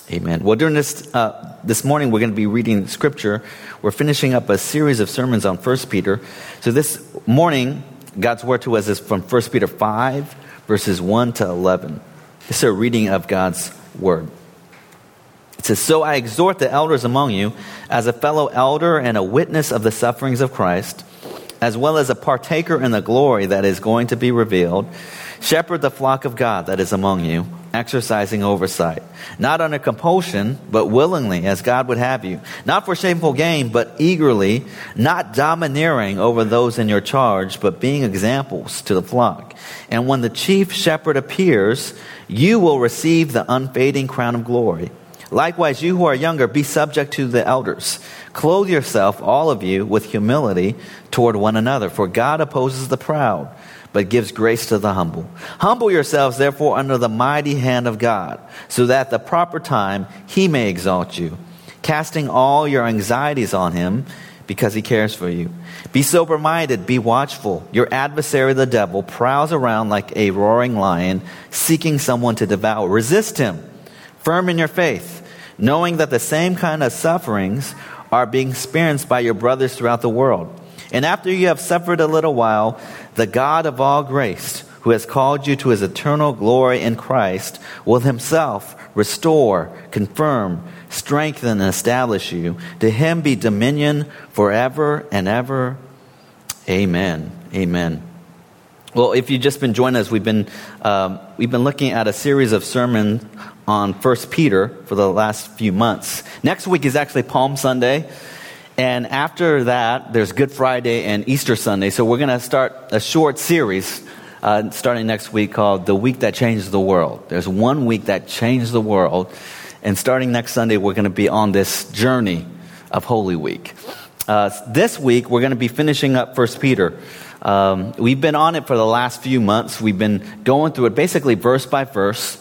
Amen. Well, during this morning, we're going to be reading Scripture. We're finishing up a series of sermons on 1 Peter. So this morning, God's word to us is from 1 Peter 5, verses 1 to 11. This is a reading of God's word. It says, "So I exhort the elders among you, as a fellow elder and a witness of the sufferings of Christ, as well as a partaker in the glory that is going to be revealed, shepherd the flock of God that is among you, exercising oversight, not under compulsion, but willingly, as God would have you, not for shameful gain, but eagerly, not domineering over those in your charge, but being examples to the flock. And when the chief shepherd appears, you will receive the unfading crown of glory. Likewise, you who are younger, be subject to the elders. Clothe yourself, all of you, with humility toward one another, for God opposes the proud, but gives grace to the humble. Humble yourselves, therefore, under the mighty hand of God, so that at the proper time he may exalt you, casting all your anxieties on him, because he cares for you. Be sober-minded, be watchful. Your adversary, the devil, prowls around like a roaring lion, seeking someone to devour. Resist him, firm in your faith, knowing that the same kind of sufferings are being experienced by your brothers throughout the world. And after you have suffered a little while, the God of all grace, who has called you to his eternal glory in Christ, will himself restore, confirm, strengthen, and establish you. To him be dominion forever and ever. Amen. Amen." Well, if you've just been joining us, we've been looking at a series of sermons on 1 Peter for the last few months. Next week is actually Palm Sunday. And after that, there's Good Friday and Easter Sunday. So we're going to start a short series starting next week called The Week That Changed the World. There's one week that changed the world. And starting next Sunday, we're going to be on this journey of Holy Week. This week, we're going to be finishing up 1 Peter. We've been on it for the last few months. We've been going through it basically verse by verse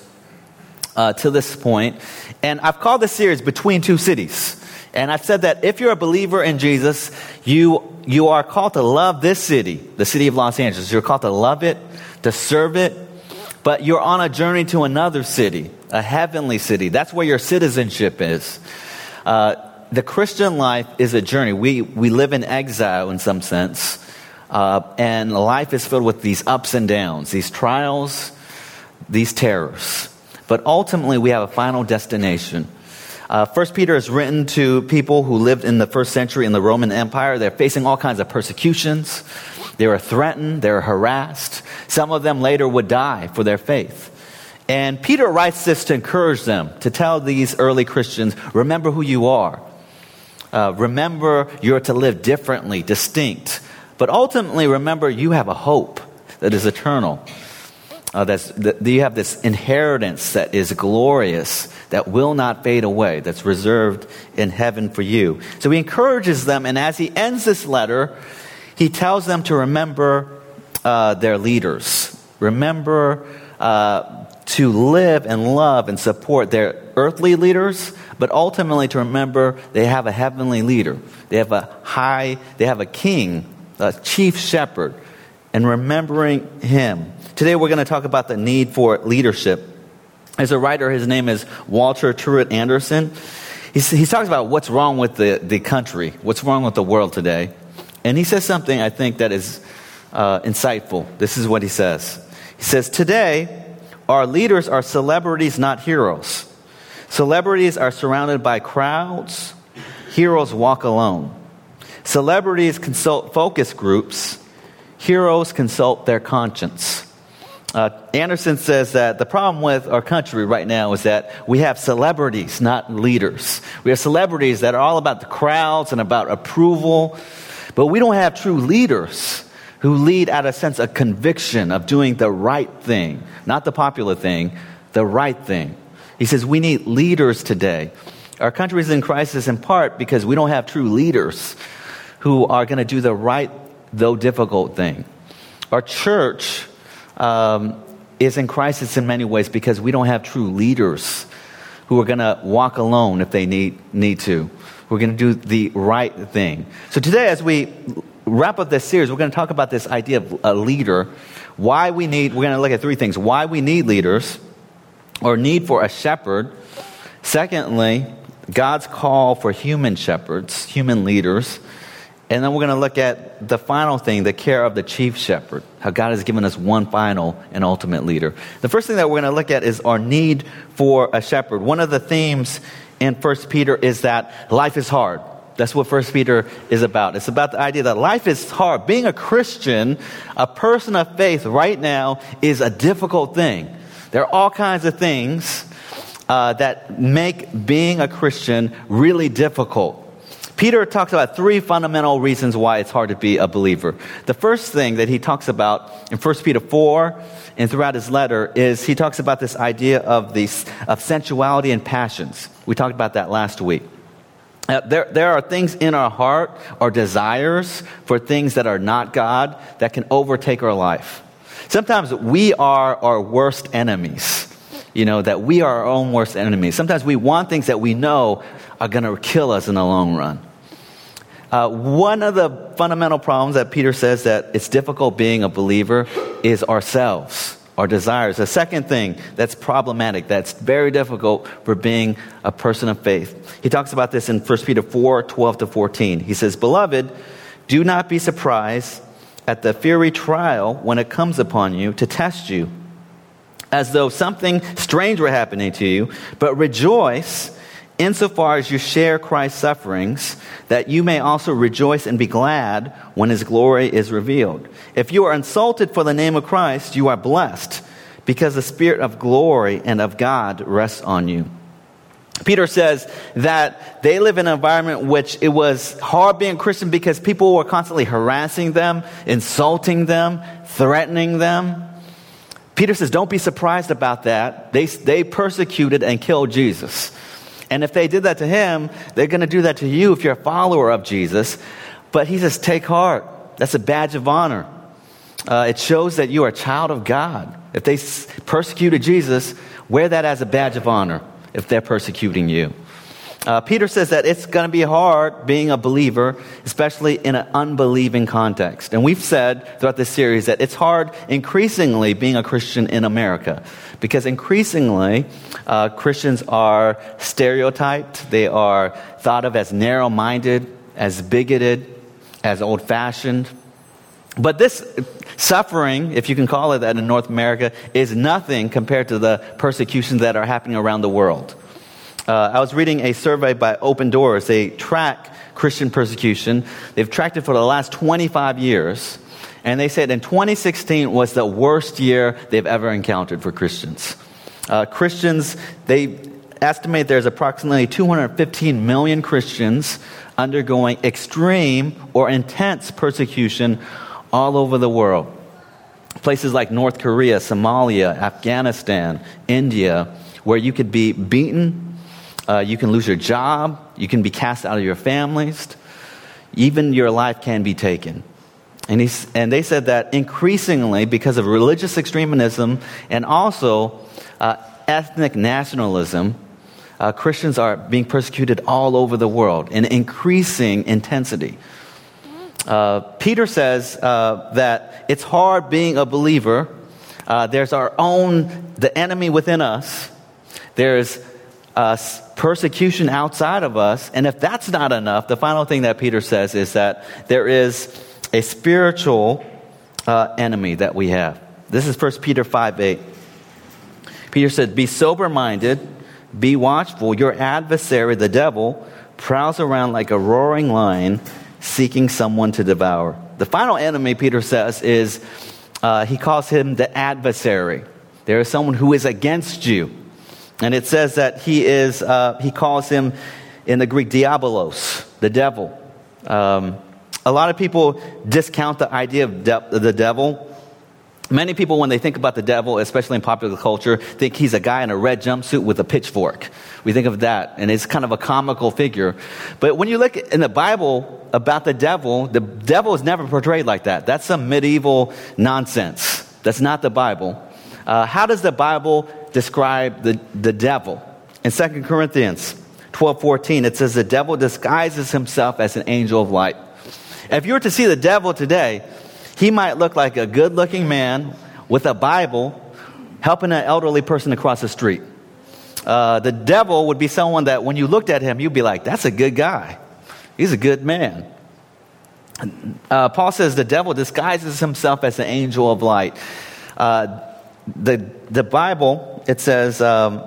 to this point. And I've called this series Between Two Cities. And I've said that if you're a believer in Jesus, you are called to love this city, the city of Los Angeles. You're called to love it, to serve it, but you're on a journey to another city, a heavenly city. That's where your citizenship is. The Christian life is a journey. We live in exile in some sense, and life is filled with these ups and downs, these trials, these terrors. But ultimately, we have a final destination. 1 Peter is written to people who lived in the first century in the Roman Empire. They're facing all kinds of persecutions. They were threatened. They were harassed. Some of them later would die for their faith. And Peter writes this to encourage them, to tell these early Christians, remember who you are. Remember you're to live differently, distinct. But ultimately, remember you have a hope that is eternal. You have this inheritance that is glorious, that will not fade away, that's reserved in heaven for you. So he encourages them, and as he ends this letter, he tells them to remember their leaders. Remember to live and love and support their earthly leaders, but ultimately to remember they have a heavenly leader. They have a king, a chief shepherd, and remembering him. Today we're going to talk about the need for leadership. As a writer, his name is Walter Truett Anderson. He talks about what's wrong with the country, what's wrong with the world today. And he says something I think that is insightful. This is what he says. He says, today, our leaders are celebrities, not heroes. Celebrities are surrounded by crowds. Heroes walk alone. Celebrities consult focus groups. Heroes consult their conscience. Anderson says that the problem with our country right now is that we have celebrities, not leaders. We have celebrities that are all about the crowds and about approval, but we don't have true leaders who lead out of a sense of conviction of doing the right thing, not the popular thing, the right thing. He says we need leaders today. Our country is in crisis in part because we don't have true leaders who are going to do the right, though difficult thing. Our church is in crisis in many ways because we don't have true leaders who are going to walk alone if they need to. We're going to do the right thing. So today, as we wrap up this series, we're going to talk about this idea of a leader. We're going to look at three things. Why we need leaders, or need for a shepherd. Secondly, God's call for human shepherds, human leaders. And then we're going to look at the final thing, the care of the chief shepherd, how God has given us one final and ultimate leader. The first thing that we're going to look at is our need for a shepherd. One of the themes in 1 Peter is that life is hard. That's what 1 Peter is about. It's about the idea that life is hard. Being a Christian, a person of faith right now is a difficult thing. There are all kinds of things that make being a Christian really difficult. Peter talks about three fundamental reasons why it's hard to be a believer. The first thing that he talks about in 1 Peter 4 and throughout his letter is he talks about this idea of sensuality and passions. We talked about that last week. There are things in our heart, our desires for things that are not God, that can overtake our life. Sometimes we are our worst enemies. That we are our own worst enemies. Sometimes we want things that we know are going to kill us in the long run. One of the fundamental problems that Peter says that it's difficult being a believer is ourselves, our desires. The second thing that's problematic, that's very difficult for being a person of faith. He talks about this in 1 Peter 4, 12 to 14. He says, "Beloved, do not be surprised at the fiery trial when it comes upon you to test you, as though something strange were happening to you, but rejoice insofar as you share Christ's sufferings, that you may also rejoice and be glad when his glory is revealed. If you are insulted for the name of Christ, you are blessed, because the Spirit of glory and of God rests on you." Peter says that they live in an environment which it was hard being Christian because people were constantly harassing them, insulting them, threatening them. Peter says, don't be surprised about that. They persecuted and killed Jesus. And if they did that to him, they're going to do that to you if you're a follower of Jesus. But he says, take heart. That's a badge of honor. It shows that you are a child of God. If they persecuted Jesus, wear that as a badge of honor if they're persecuting you. Peter says that it's going to be hard being a believer, especially in an unbelieving context. And we've said throughout this series that it's hard increasingly being a Christian in America, because increasingly Christians are stereotyped. They are thought of as narrow-minded, as bigoted, as old-fashioned. But this suffering, if you can call it that in North America, is nothing compared to the persecutions that are happening around the world. I was reading a survey by Open Doors. They track Christian persecution. They've tracked it for the last 25 years. And they said in 2016 was the worst year they've ever encountered for Christians. Christians, they estimate there's approximately 215 million Christians undergoing extreme or intense persecution all over the world. Places like North Korea, Somalia, Afghanistan, India, where you could be beaten, you can lose your job, you can be cast out of your families, even your life can be taken. And they said that increasingly, because of religious extremism and also ethnic nationalism, Christians are being persecuted all over the world in increasing intensity. Peter says that it's hard being a believer. There's the enemy within us. There's persecution outside of us. And if that's not enough, the final thing that Peter says is that there is a spiritual enemy that we have. This is 1 Peter 5:8. Peter said, "Be sober-minded, be watchful. Your adversary, the devil, prowls around like a roaring lion, seeking someone to devour." The final enemy, Peter says, is, he calls him the adversary. There is someone who is against you. And it says that he calls him in the Greek diabolos, the devil. A lot of people discount the idea of the devil. Many people, when they think about the devil, especially in popular culture, think he's a guy in a red jumpsuit with a pitchfork. We think of that, and it's kind of a comical figure. But when you look in the Bible about the devil is never portrayed like that. That's some medieval nonsense. That's not the Bible. How does the Bible describe the devil? In 2 Corinthians 12:14, it says the devil disguises himself as an angel of light. If you were to see the devil today, he might look like a good-looking man with a Bible helping an elderly person across the street. The devil would be someone that when you looked at him, you'd be like, that's a good guy. He's a good man. Paul says the devil disguises himself as an angel of light. The Bible, it says the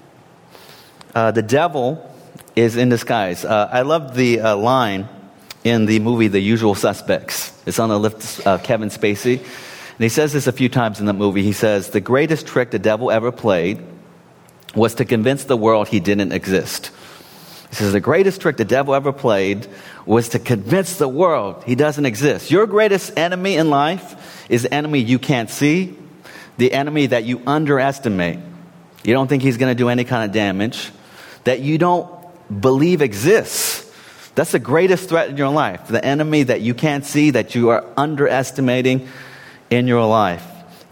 devil is in disguise. I love the line in the movie The Usual Suspects. It's on the lips of Kevin Spacey. And he says this a few times in the movie. He says, the greatest trick the devil ever played was to convince the world he didn't exist. He says, the greatest trick the devil ever played was to convince the world he doesn't exist. Your greatest enemy in life is the enemy you can't see, the enemy that you underestimate. You don't think he's going to do any kind of damage, that you don't believe exists. That's the greatest threat in your life, the enemy that you can't see, that you are underestimating in your life.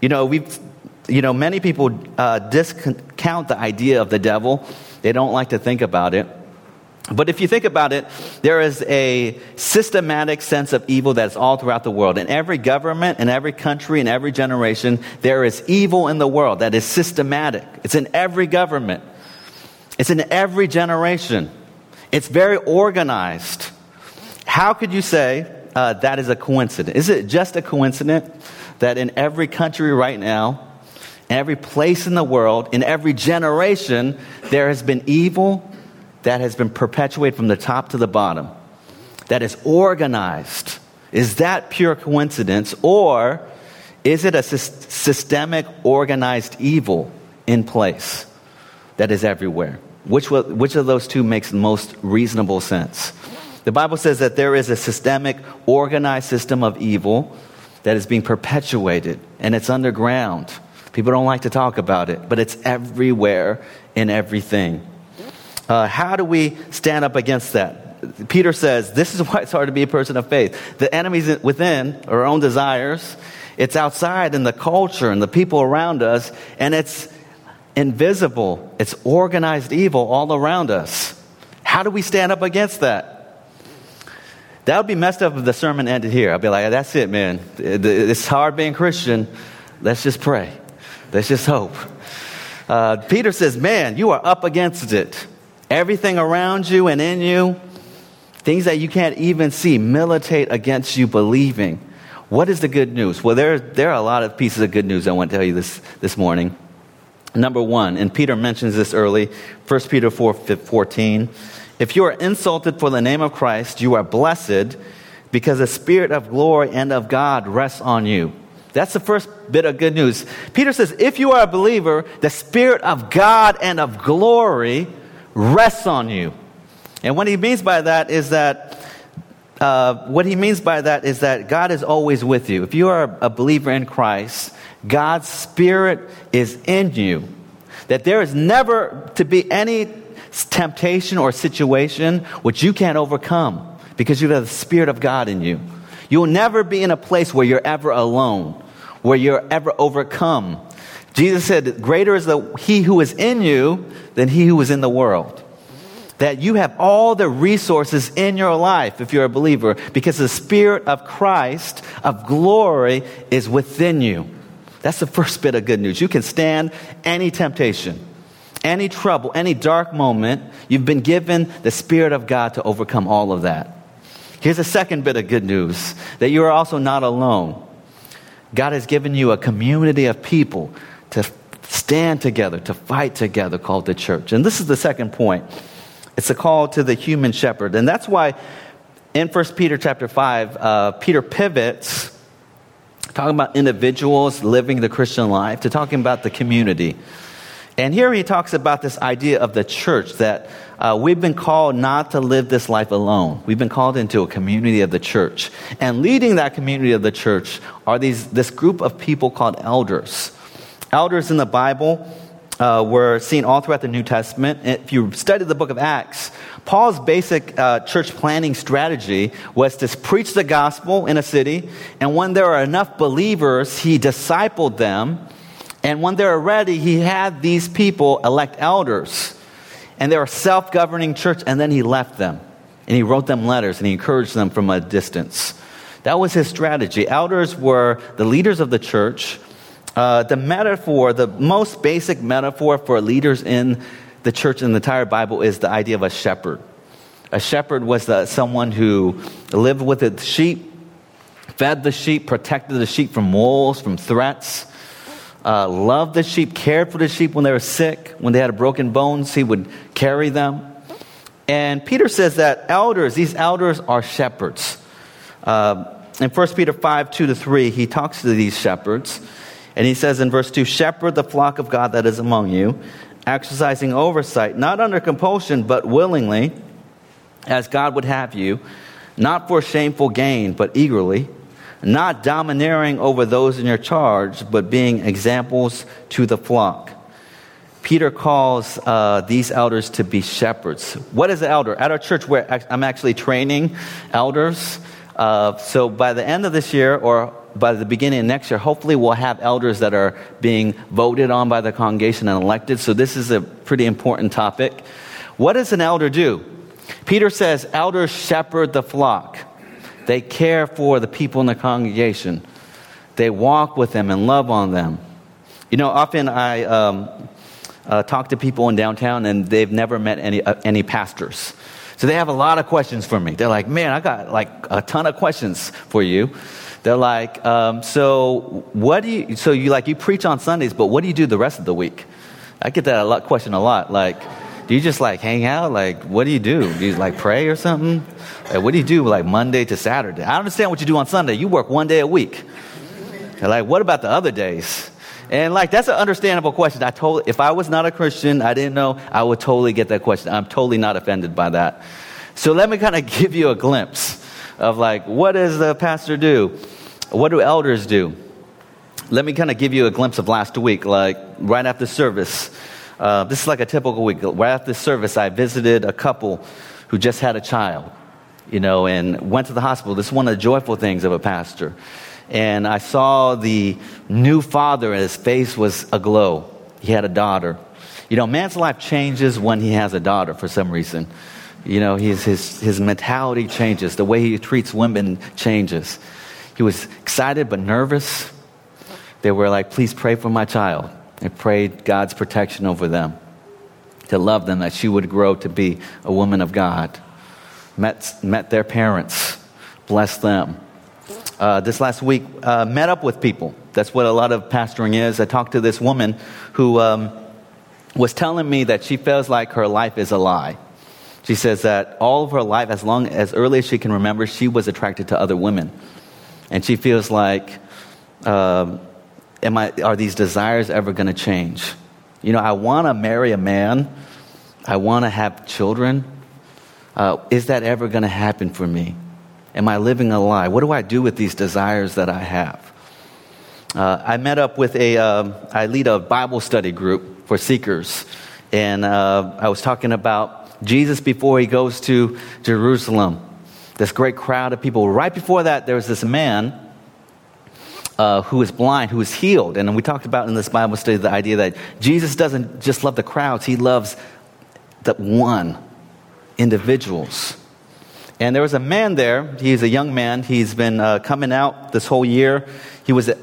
Many people discount the idea of the devil. They don't like to think about it. But if you think about it, there is a systematic sense of evil that's all throughout the world. In every government, in every country, in every generation, there is evil in the world that is systematic. It's in every government. It's in every generation. It's very organized. How could you say that is a coincidence? Is it just a coincidence that in every country right now, in every place in the world, in every generation, there has been evil that has been perpetuated from the top to the bottom, that is organized? Is that pure coincidence, or is it a systemic, organized evil in place that is everywhere? Which of those two makes the most reasonable sense? The Bible says that there is a systemic, organized system of evil that is being perpetuated, and it's underground. People don't like to talk about it, but it's everywhere in everything. How do we stand up against that? Peter says, this is why it's hard to be a person of faith. The enemy's within, our own desires. It's outside in the culture and the people around us, and it's invisible. It's organized evil all around us. How do we stand up against that? That would be messed up if the sermon ended here. I'd be like, that's it, man. It's hard being Christian. Let's just pray. Let's just hope. Peter says, man, you are up against it. Everything around you and in you, things that you can't even see, militate against you believing. What is the good news? Well, there are a lot of pieces of good news I want to tell you this morning. Number one, and Peter mentions this early, 1 Peter 4:14. If you are insulted for the name of Christ, you are blessed because the Spirit of glory and of God rests on you. That's the first bit of good news. Peter says, if you are a believer, the Spirit of God and of glory rests on you. And what he means by that is that God is always with you. If you are a believer in Christ, God's Spirit is in you. That there is never to be any temptation or situation which you can't overcome because you have the Spirit of God in you. You will never be in a place where you're ever alone, where you're ever overcome. Jesus said, greater is he who is in you than he who is in the world. That you have all the resources in your life if you're a believer because the Spirit of Christ, of glory, is within you. That's the first bit of good news. You can stand any temptation, any trouble, any dark moment. You've been given the Spirit of God to overcome all of that. Here's a second bit of good news, that you are also not alone. God has given you a community of people to stand together, to fight together, called the church. And this is the second point. It's a call to the human shepherd. And that's why in 1 Peter chapter 5, Peter pivots, talking about individuals living the Christian life, to talking about the community. And here he talks about this idea of the church, that we've been called not to live this life alone. We've been called into a community of the church. And leading that community of the church are this group of people called elders. Elders in the Bible were seen all throughout the New Testament. If you study the book of Acts, Paul's basic church planning strategy was to preach the gospel in a city, and when there were enough believers, he discipled them, and when they were ready, he had these people elect elders, and they were a self-governing church, and then he left them, and he wrote them letters, and he encouraged them from a distance. That was his strategy. Elders were the leaders of the church. The most basic metaphor for leaders in the church in the entire Bible is the idea of a shepherd. A shepherd was someone who lived with the sheep, fed the sheep, protected the sheep from wolves, from threats, loved the sheep, cared for the sheep when they were sick. When they had broken bones, he would carry them. And Peter says that these elders are shepherds. In 1 Peter 5, 2-3, he talks to these shepherds. And he says in verse 2, "Shepherd the flock of God that is among you, exercising oversight, not under compulsion, but willingly, as God would have you, not for shameful gain, but eagerly, not domineering over those in your charge, but being examples to the flock." Peter calls these elders to be shepherds. What is an elder? At our church, where I'm actually training elders. So by the end of this year, or by the beginning of next year, hopefully we'll have elders that are being voted on by the congregation and elected. So this is a pretty important topic. What does an elder do? Peter says elders shepherd the flock. They care for the people in the congregation. They walk with them and love on them. You know, often I talk to people in downtown and they've never met any pastors. So they have a lot of questions for me. They're like, "Man, I got like a ton of questions for you." They're like, "So you preach on Sundays, but what do you do the rest of the week?" I get that question a lot. Like, do you just like hang out? Like, what do you do? Do you like pray or something? Like, what do you do like Monday to Saturday? I understand what you do on Sunday. You work one day a week. They're like, "What about the other days?" And like, that's an understandable question. If I was not a Christian, I didn't know, I would totally get that question. I'm totally not offended by that. So let me kind of give you a glimpse of like, what does the pastor do? What do elders do? Let me kind of give you a glimpse of last week, like right after service. This is like a typical week. Right after service, I visited a couple who just had a child, and went to the hospital. This is one of the joyful things of a pastor. And I saw the new father, and his face was aglow. He had a daughter. Man's life changes when he has a daughter for some reason. His mentality changes. The way he treats women changes. He was excited but nervous. They were like, "Please pray for my child." They prayed God's protection over them, to love them, that she would grow to be a woman of God. Met their parents, blessed them. This last week, met up with people. That's what a lot of pastoring is. I talked to this woman who was telling me that she feels like her life is a lie. She says that all of her life, as early as she can remember, she was attracted to other women. And she feels like, are these desires ever going to change? I want to marry a man. I want to have children. Is that ever going to happen for me? Am I living a lie? What do I do with these desires that I have? I met up with I lead a Bible study group for seekers. And I was talking about Jesus before he goes to Jerusalem. This great crowd of people. Right before that, there was this man who is blind, who is healed. And we talked about in this Bible study the idea that Jesus doesn't just love the crowds. He loves the individuals. And there was a man there. He's a young man. He's been coming out this whole year. He was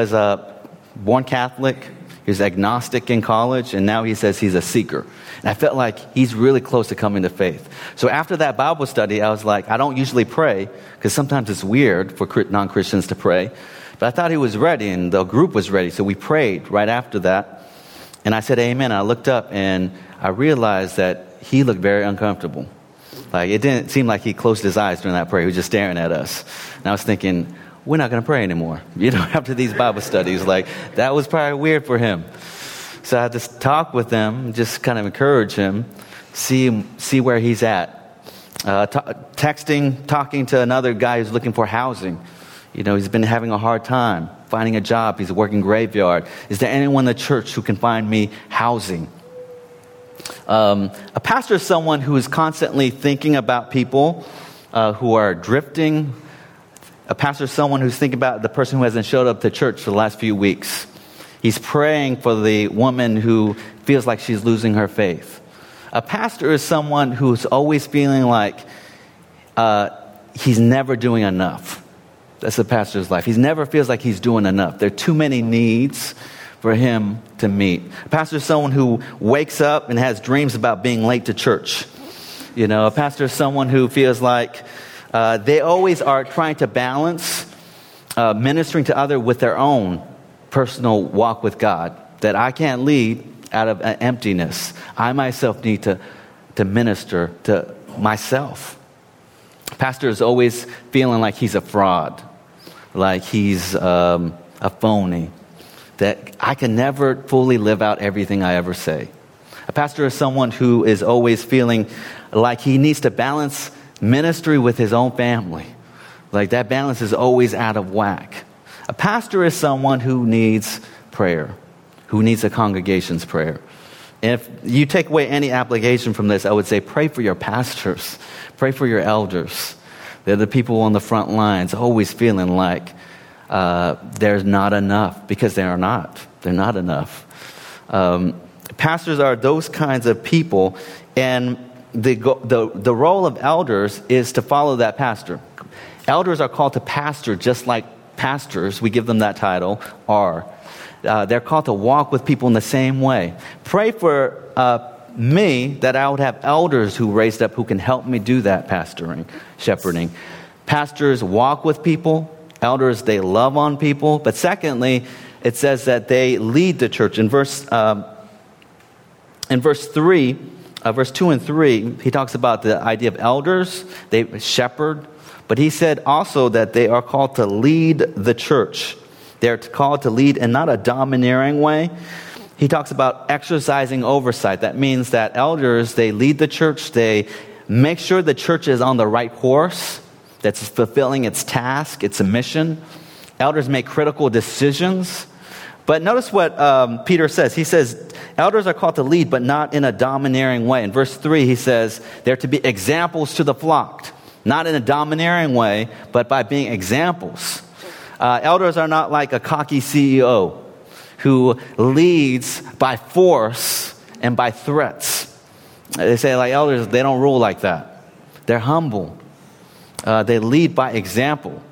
born Catholic. He was agnostic in college, and now he says he's a seeker. And I felt like he's really close to coming to faith. So after that Bible study, I was like, I don't usually pray, because sometimes it's weird for non-Christians to pray. But I thought he was ready, and the group was ready. So we prayed right after that. And I said, "Amen." I looked up, and I realized that he looked very uncomfortable. Like, it didn't seem like he closed his eyes during that prayer. He was just staring at us. And I was thinking, we're not going to pray anymore. After these Bible studies, like, that was probably weird for him. So I had to talk with him, just kind of encourage him, see where he's at. Talking to another guy who's looking for housing. He's been having a hard time finding a job. He's working graveyard. Is there anyone in the church who can find me housing? A pastor is someone who is constantly thinking about people who are drifting. A pastor is someone who's thinking about the person who hasn't showed up to church for the last few weeks. He's praying for the woman who feels like she's losing her faith. A pastor is someone who's always feeling like he's never doing enough. That's a pastor's life. He never feels like he's doing enough. There are too many needs for him to meet. A pastor is someone who wakes up and has dreams about being late to church. You know, a pastor is someone who feels like they always are trying to balance ministering to others with their own personal walk with God. That I can't lead out of emptiness. I myself need to minister to myself. Pastor is always feeling like he's a fraud, like he's a phony, that I can never fully live out everything I ever say. A pastor is someone who is always feeling like he needs to balance ministry with his own family. Like that balance is always out of whack. A pastor is someone who needs prayer, who needs a congregation's prayer. And if you take away any application from this, I would say pray for your pastors, pray for your elders. They're the people on the front lines always feeling like there's not enough, because they're not enough. Pastors are those kinds of people, and the role of elders is to follow that pastor. Elders are called to pastor just like pastors, we give them that title, are. They're called to walk with people in the same way. Pray for me that I would have elders who raised up who can help me do that pastoring, shepherding. Pastors walk with people. Elders, they love on people. But secondly, it says that they lead the church. In verse 3, verse 2 and 3, he talks about the idea of elders. They shepherd. But he said also that they are called to lead the church. They're called to lead in not a domineering way. He talks about exercising oversight. That means that elders, they lead the church. They make sure the church is on the right course, that's fulfilling its task, its mission. Elders make critical decisions. But notice what Peter says. He says, elders are called to lead, but not in a domineering way. In verse 3, he says, they're to be examples to the flock. Not in a domineering way, but by being examples. Elders are not like a cocky CEO who leads by force and by threats. They say like elders, they don't rule like that. They're humble. They lead by example.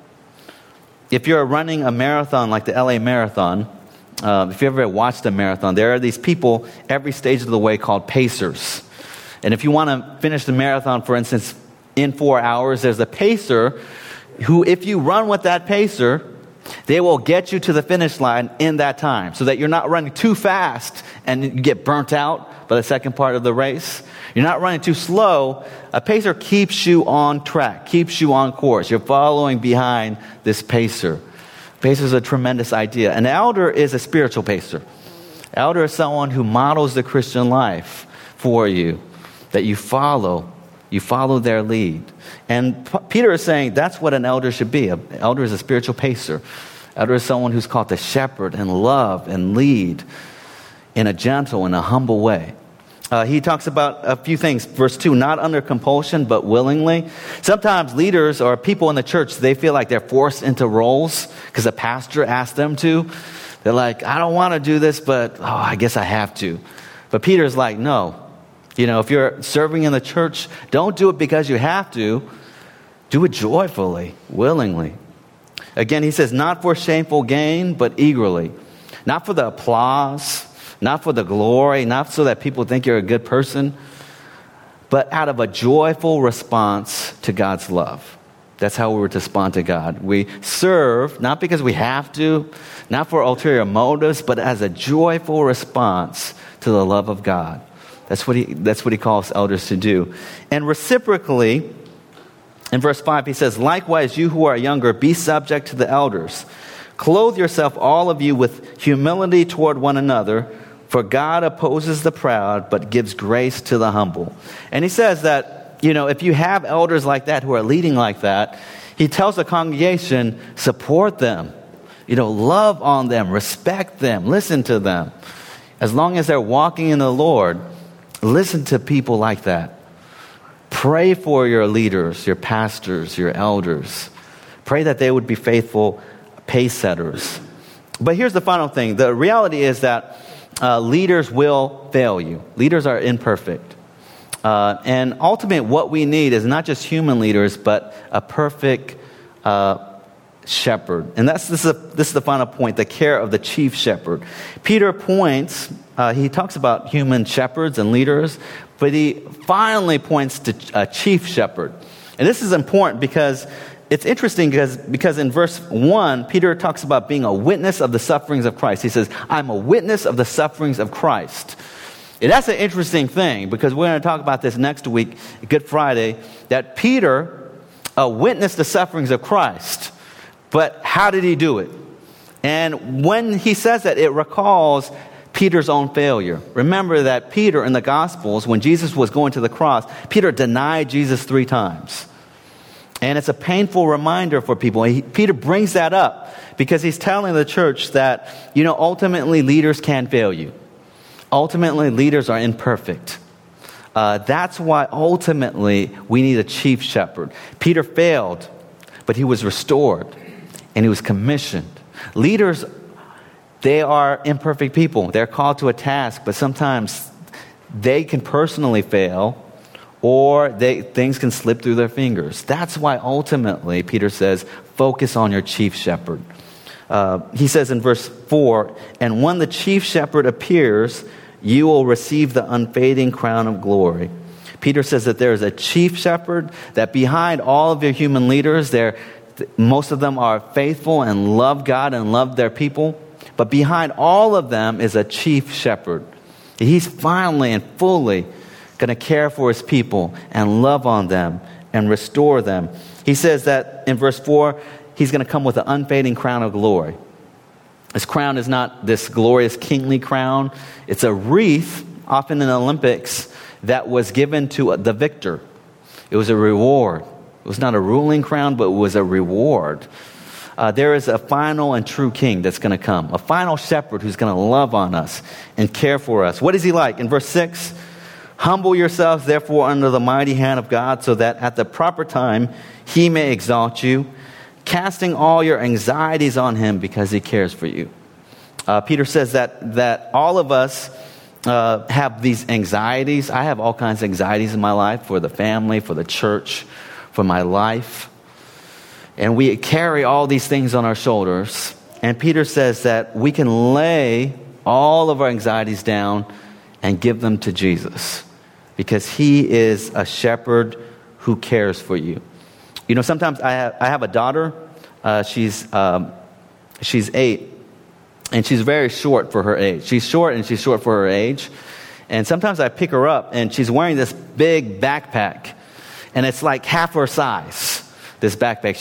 If you're running a marathon like the LA Marathon, if you ever watched a marathon, there are these people every stage of the way called pacers. And if you want to finish the marathon, for instance, in 4 hours, there's a pacer who, if you run with that pacer, they will get you to the finish line in that time so that you're not running too fast and you get burnt out by the second part of the race. You're not running too slow. A pacer keeps you on track, keeps you on course. You're following behind this pacer. Pacer is a tremendous idea. An elder is a spiritual pacer. Elder is someone who models the Christian life for you, that you follow. You follow their lead. And Peter is saying that's what an elder should be. An elder is a spiritual pacer. Elder is someone who's called to shepherd and love and lead in a gentle and a humble way. He talks about a few things. Verse 2, not under compulsion, but willingly. Sometimes leaders or people in the church, they feel like they're forced into roles because a pastor asked them to. They're like, I don't want to do this, but I guess I have to. But Peter's like, no. You know, if you're serving in the church, don't do it because you have to. Do it joyfully, willingly. Again, he says, not for shameful gain, but eagerly. Not for the applause, not for the glory, not so that people think you're a good person, but out of a joyful response to God's love. That's how we were to respond to God. We serve, not because we have to, not for ulterior motives, but as a joyful response to the love of God. That's what he calls elders to do. And reciprocally, in verse 5, he says, likewise, you who are younger, be subject to the elders. Clothe yourself, all of you, with humility toward one another, for God opposes the proud, but gives grace to the humble. And he says that, you know, if you have elders like that who are leading like that, he tells the congregation, support them. You know, love on them, respect them, listen to them. As long as they're walking in the Lord, listen to people like that. Pray for your leaders, your pastors, your elders. Pray that they would be faithful pace setters. But here's the final thing. The reality is that leaders will fail you. Leaders are imperfect. And ultimately what we need is not just human leaders, but a perfect shepherd. And this is the final point, the care of the chief shepherd. Peter points, he talks about human shepherds and leaders, but he finally points to a chief shepherd. And this is important because it's interesting because in verse 1, Peter talks about being a witness of the sufferings of Christ. He says, I'm a witness of the sufferings of Christ. And that's an interesting thing because we're going to talk about this next week, Good Friday, that Peter witnessed the sufferings of Christ. But how did he do it? And when he says that, it recalls Peter's own failure. Remember that Peter in the Gospels, when Jesus was going to the cross, Peter denied Jesus 3 times. And it's a painful reminder for people. Peter brings that up because he's telling the church that, ultimately leaders can fail you. Ultimately, leaders are imperfect. That's why ultimately we need a chief shepherd. Peter failed, but he was restored and he was commissioned. Leaders, they are imperfect people. They're called to a task, but sometimes they can personally fail or things can slip through their fingers. That's why ultimately, Peter says, focus on your chief shepherd. He says in verse 4, and when the chief shepherd appears, you will receive the unfading crown of glory. Peter says that there is a chief shepherd, that behind all of your human leaders, most of them are faithful and love God and love their people. But behind all of them is a chief shepherd. He's finally and fully going to care for his people and love on them and restore them. He says that in verse 4, he's going to come with an unfading crown of glory. This crown is not this glorious kingly crown. It's a wreath, often in the Olympics, that was given to the victor. It was a reward. It was not a ruling crown, but it was a reward. There is a final and true king that's going to come, a final shepherd who's going to love on us and care for us. What is he like? In verse 6, humble yourselves, therefore, under the mighty hand of God, so that at the proper time he may exalt you, casting all your anxieties on him because he cares for you. Peter says that all of us have these anxieties. I have all kinds of anxieties in my life for the family, for the church, for my life. And we carry all these things on our shoulders. And Peter says that we can lay all of our anxieties down and give them to Jesus because he is a shepherd who cares for you. Sometimes I have a daughter. She's 8, and she's very short for her age. She's short for her age. And sometimes I pick her up, and she's wearing this big backpack, and it's like half her size, this backpack.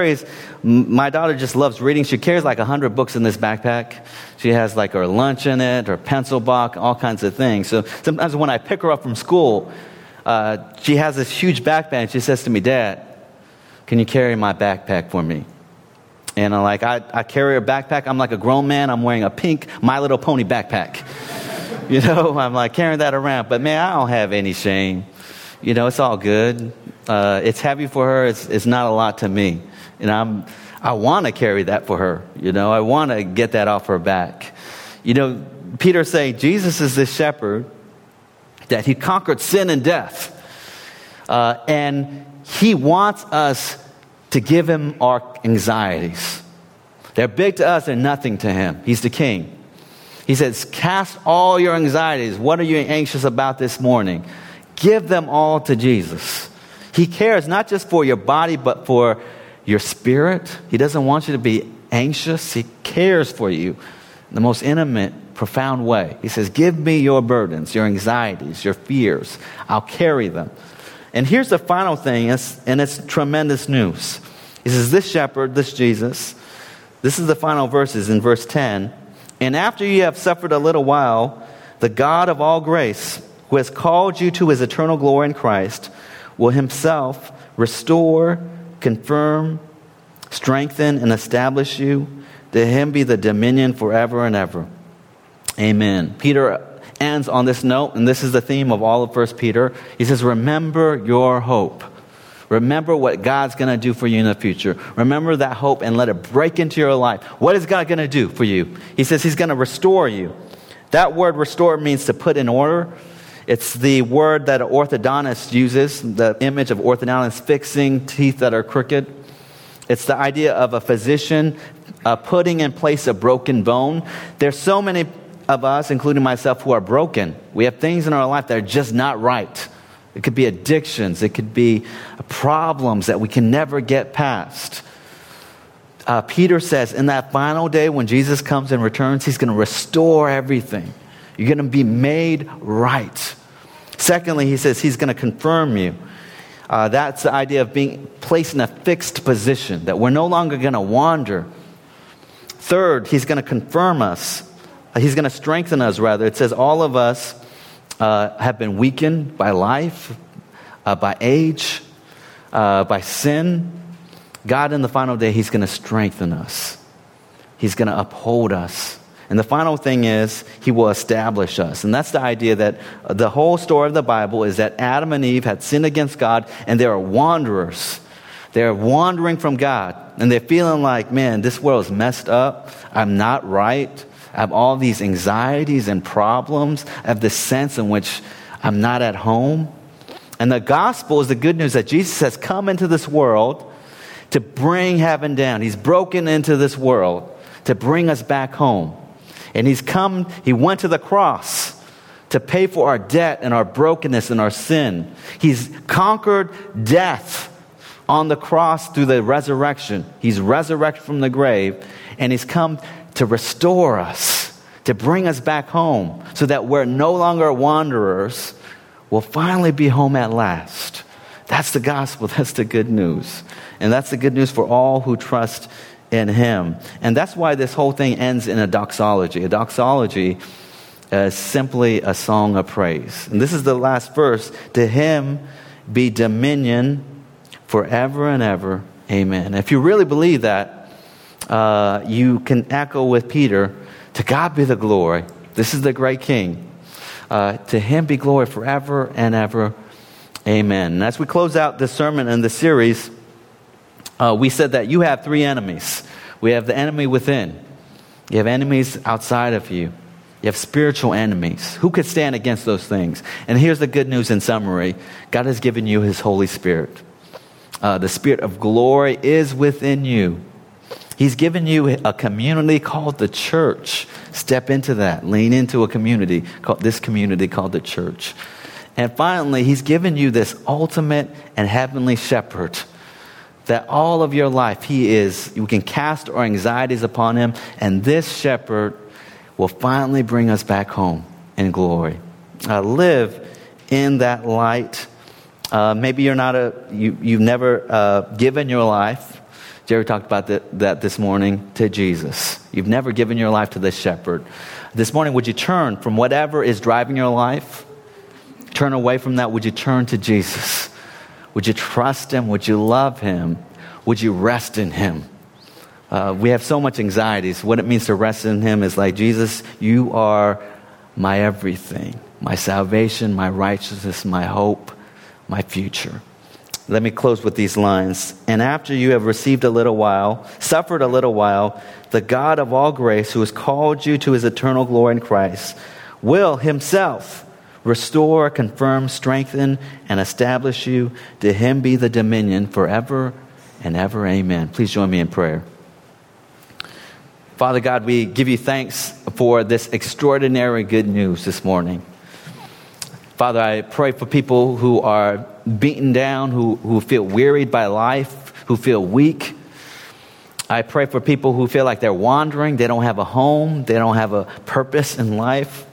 My daughter just loves reading. She carries like 100 books in this backpack. She has like her lunch in it, her pencil box, all kinds of things. So sometimes when I pick her up from school, she has this huge backpack, and she says to me, Dad, can you carry my backpack for me? And I carry her backpack. I'm like a grown man. I'm wearing a pink My Little Pony backpack. I'm like carrying that around. But man, I don't have any shame. It's all good. It's heavy for her. It's not a lot to me. And I want to carry that for her. I want to get that off her back. Peter saying Jesus is this shepherd that he conquered sin and death. And he wants us to give him our anxieties. They're big to us, they're nothing to him. He's the king. He says, cast all your anxieties. What are you anxious about this morning? Give them all to Jesus. He cares not just for your body, but for your spirit. He doesn't want you to be anxious. He cares for you in the most intimate, profound way. He says, give me your burdens, your anxieties, your fears. I'll carry them. And here's the final thing, and it's tremendous news. He says, this shepherd, this Jesus, this is the final verses in verse 10. And after you have suffered a little while, the God of all grace, who has called you to his eternal glory in Christ, will himself restore, confirm, strengthen, and establish you. To him be the dominion forever and ever. Amen. Peter ends on this note, and this is the theme of all of 1 Peter. He says, remember your hope. Remember what God's going to do for you in the future. Remember that hope and let it break into your life. What is God going to do for you? He says he's going to restore you. That word restore means to put in order. It's the word that an orthodontist uses, the image of orthodontist fixing teeth that are crooked. It's the idea of a physician putting in place a broken bone. There's so many of us, including myself, who are broken. We have things in our life that are just not right. It could be addictions. It could be problems that we can never get past. Peter says in that final day when Jesus comes and returns, he's going to restore everything. You're going to be made right. Secondly, he says he's going to confirm you. That's the idea of being placed in a fixed position, that we're no longer going to wander. Third, he's going to confirm us. He's going to strengthen us, rather. It says all of us have been weakened by life, by age, by sin. God, in the final day, he's going to strengthen us. He's going to uphold us. And the final thing is, he will establish us. And that's the idea that the whole story of the Bible is that Adam and Eve had sinned against God, and they are wanderers. They're wandering from God. And they're feeling like, man, this world is messed up. I'm not right. I have all these anxieties and problems. I have this sense in which I'm not at home. And the gospel is the good news that Jesus has come into this world to bring heaven down. He's broken into this world to bring us back home. And he went to the cross to pay for our debt and our brokenness and our sin. He's conquered death on the cross through the resurrection. He's resurrected from the grave, and he's come to restore us, to bring us back home, so that we're no longer wanderers. We'll finally be home at last. That's the gospel. That's the good news. And that's the good news for all who trust in him. And that's why this whole thing ends in a doxology. A doxology is simply a song of praise. And this is the last verse. To him be dominion forever and ever. Amen. If you really believe that, you can echo with Peter, to God be the glory. This is the great King. To him be glory forever and ever. Amen. And as we close out this sermon and the series, we said that you have three enemies. We have the enemy within. You have enemies outside of you. You have spiritual enemies. Who could stand against those things? And here's the good news in summary. God has given you his Holy Spirit. The Spirit of glory is within you. He's given you a community called the church. Step into that. Lean into a community, this community called the church. And finally, he's given you this ultimate and heavenly shepherd, that all of your life you can cast our anxieties upon him, and this shepherd will finally bring us back home in glory. Live in that light. Maybe you've never given your life. Jerry talked about that this morning, to Jesus. You've never given your life to this shepherd. This morning, would you turn from whatever is driving your life? Turn away from that. Would you turn to Jesus? Would you trust him? Would you love him? Would you rest in him? We have so much anxieties. What it means to rest in him is like, Jesus, you are my everything, my salvation, my righteousness, my hope, my future. Let me close with these lines. And after you have suffered a little while, the God of all grace, who has called you to his eternal glory in Christ, will himself restore, confirm, strengthen, and establish you. To him be the dominion forever and ever. Amen. Please join me in prayer. Father God, we give you thanks for this extraordinary good news this morning. Father, I pray for people who are beaten down, who feel wearied by life, who feel weak. I pray for people who feel like they're wandering, they don't have a home, they don't have a purpose in life.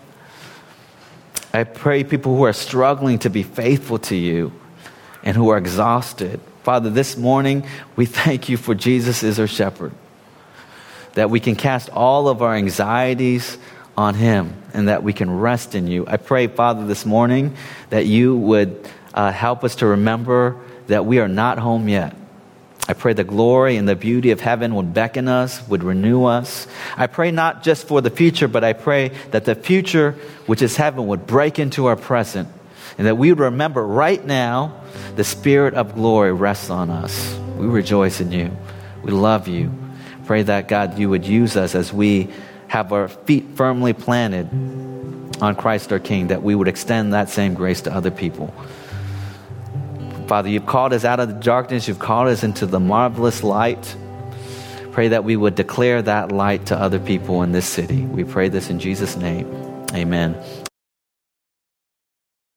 I pray people who are struggling to be faithful to you and who are exhausted. Father, this morning, we thank you for Jesus is our shepherd, that we can cast all of our anxieties on him and that we can rest in you. I pray, Father, this morning that you would help us to remember that we are not home yet. I pray the glory and the beauty of heaven would beckon us, would renew us. I pray not just for the future, but I pray that the future, which is heaven, would break into our present, and that we would remember right now the Spirit of glory rests on us. We rejoice in you. We love you. Pray that, God, you would use us as we have our feet firmly planted on Christ our King, that we would extend that same grace to other people. Father, you've called us out of the darkness. You've called us into the marvelous light. Pray that we would declare that light to other people in this city. We pray this in Jesus' name. Amen.